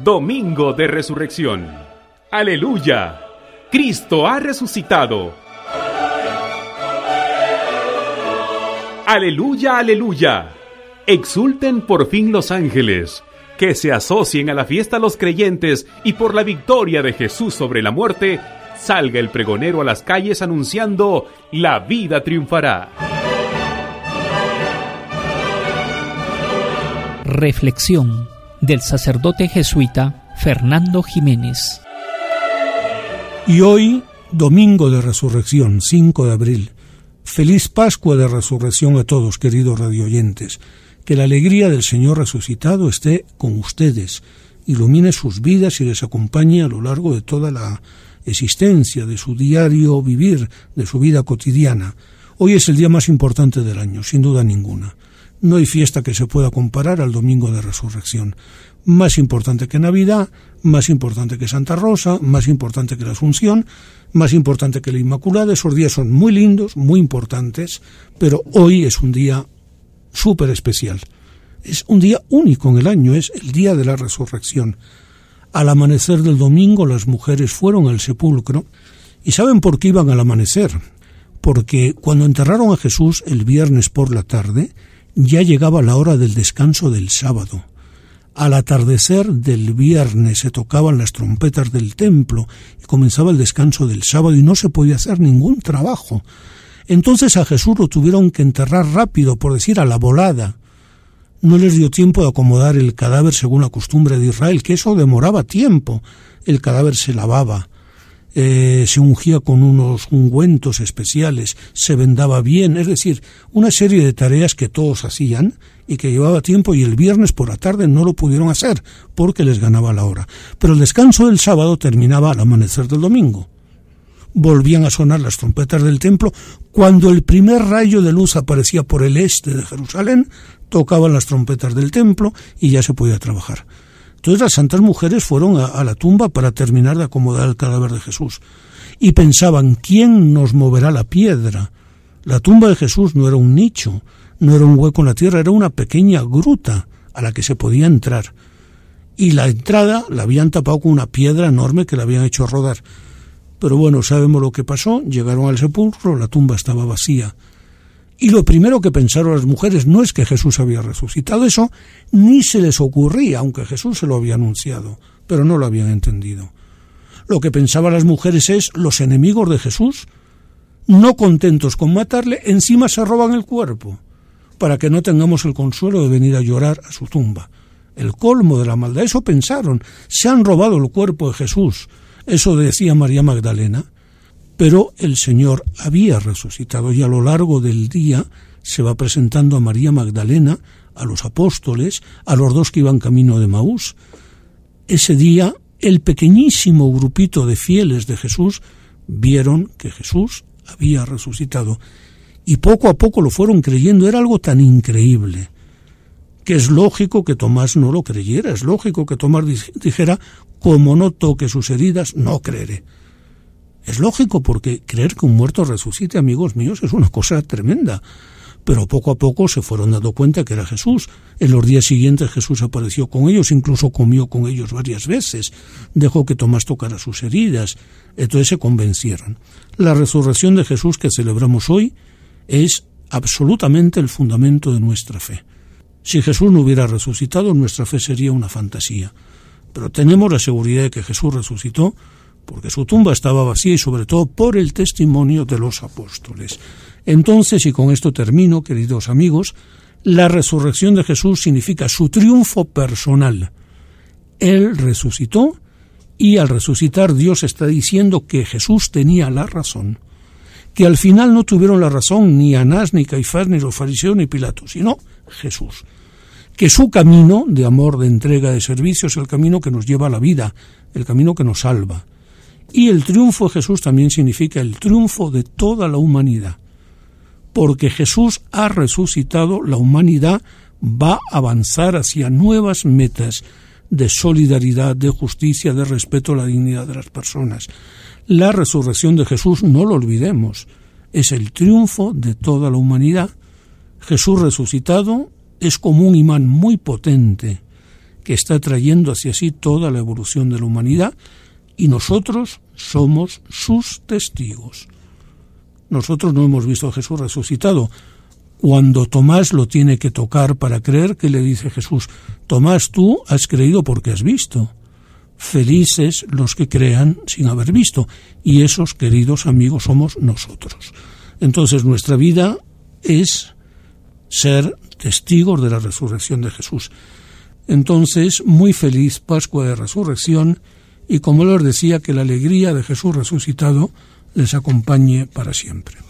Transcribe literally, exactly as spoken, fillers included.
Domingo de Resurrección. ¡Aleluya! ¡Cristo ha resucitado! ¡Aleluya, aleluya! Exulten por fin los ángeles, que se asocien a la fiesta los creyentes y por la victoria de Jesús sobre la muerte, salga el pregonero a las calles anunciando: la vida triunfará. Reflexión del sacerdote jesuita Fernando Jiménez. Y hoy, Domingo de Resurrección, cinco de abril. Feliz Pascua de Resurrección a todos, queridos radioyentes. Que la alegría del Señor resucitado esté con ustedes, ilumine sus vidas y les acompañe a lo largo de toda la existencia, de su diario vivir, de su vida cotidiana. Hoy es el día más importante del año, sin duda ninguna. No hay fiesta que se pueda comparar al Domingo de Resurrección. Más importante que Navidad, más importante que Santa Rosa, más importante que la Asunción, más importante que la Inmaculada. Esos días son muy lindos, muy importantes, pero hoy es un día súper especial. Es un día único en el año, es el día de la resurrección. Al amanecer del domingo las mujeres fueron al sepulcro. ¿Y saben por qué iban al amanecer? Porque cuando enterraron a Jesús el viernes por la tarde, ya llegaba la hora del descanso del sábado. Al atardecer del viernes se tocaban las trompetas del templo y comenzaba el descanso del sábado y no se podía hacer ningún trabajo. Entonces a Jesús lo tuvieron que enterrar rápido, por decir a la volada. No les dio tiempo de acomodar el cadáver según la costumbre de Israel, que eso demoraba tiempo. El cadáver se lavaba, eh, se ungía con unos ungüentos especiales, se vendaba bien, es decir, una serie de tareas que todos hacían y que llevaba tiempo, y el viernes por la tarde no lo pudieron hacer porque les ganaba la hora. Pero el descanso del sábado terminaba al amanecer del domingo. Volvían a sonar las trompetas del templo. Cuando el primer rayo de luz aparecía por el este de Jerusalén, tocaban las trompetas del templo y ya se podía trabajar. Entonces las santas mujeres fueron a, a la tumba para terminar de acomodar el cadáver de Jesús. Y pensaban: ¿quién nos moverá la piedra? La tumba de Jesús no era un nicho, no era un hueco en la tierra, era una pequeña gruta a la que se podía entrar. Y la entrada la habían tapado con una piedra enorme que la habían hecho rodar. Pero bueno, sabemos lo que pasó. Llegaron al sepulcro, la tumba estaba vacía. Y lo primero que pensaron las mujeres no es que Jesús había resucitado. Eso ni se les ocurría, aunque Jesús se lo había anunciado, pero no lo habían entendido. Lo que pensaban las mujeres es: los enemigos de Jesús, no contentos con matarle, encima se roban el cuerpo, para que no tengamos el consuelo de venir a llorar a su tumba. El colmo de la maldad. Eso pensaron. Se han robado el cuerpo de Jesús. Eso decía María Magdalena. Pero el Señor había resucitado, y a lo largo del día se va presentando a María Magdalena, a los apóstoles, a los dos que iban camino de Maús. Ese día el pequeñísimo grupito de fieles de Jesús vieron que Jesús había resucitado, y poco a poco lo fueron creyendo. Era algo tan increíble que es lógico que Tomás no lo creyera. Es lógico que Tomás dijera: como no toque sus heridas, no creeré. Es lógico, porque creer que un muerto resucite, amigos míos, es una cosa tremenda. Pero poco a poco se fueron dando cuenta que era Jesús. En los días siguientes Jesús apareció con ellos, incluso comió con ellos varias veces. Dejó que Tomás tocara sus heridas. Entonces se convencieron. La resurrección de Jesús que celebramos hoy es absolutamente el fundamento de nuestra fe. Si Jesús no hubiera resucitado, nuestra fe sería una fantasía. Pero tenemos la seguridad de que Jesús resucitó porque su tumba estaba vacía, y sobre todo por el testimonio de los apóstoles. Entonces, y con esto termino, queridos amigos, la resurrección de Jesús significa su triunfo personal. Él resucitó, y al resucitar Dios está diciendo que Jesús tenía la razón, que al final no tuvieron la razón ni Anás, ni Caifás, ni los fariseos, ni Pilato, sino Jesús. Que su camino de amor, de entrega, de servicio es el camino que nos lleva a la vida, el camino que nos salva. Y el triunfo de Jesús también significa el triunfo de toda la humanidad. Porque Jesús ha resucitado, la humanidad va a avanzar hacia nuevas metas de solidaridad, de justicia, de respeto a la dignidad de las personas. La resurrección de Jesús, no lo olvidemos, es el triunfo de toda la humanidad. Jesús resucitado es como un imán muy potente que está trayendo hacia sí toda la evolución de la humanidad, y nosotros somos sus testigos. Nosotros no hemos visto a Jesús resucitado. Cuando Tomás lo tiene que tocar para creer, ¿qué le dice Jesús? Tomás, tú has creído porque has visto. Felices los que crean sin haber visto. Y esos, queridos amigos, somos nosotros. Entonces nuestra vida es ser testigos de la resurrección de Jesús. Entonces, muy feliz Pascua de Resurrección, y como les decía, que la alegría de Jesús resucitado les acompañe para siempre.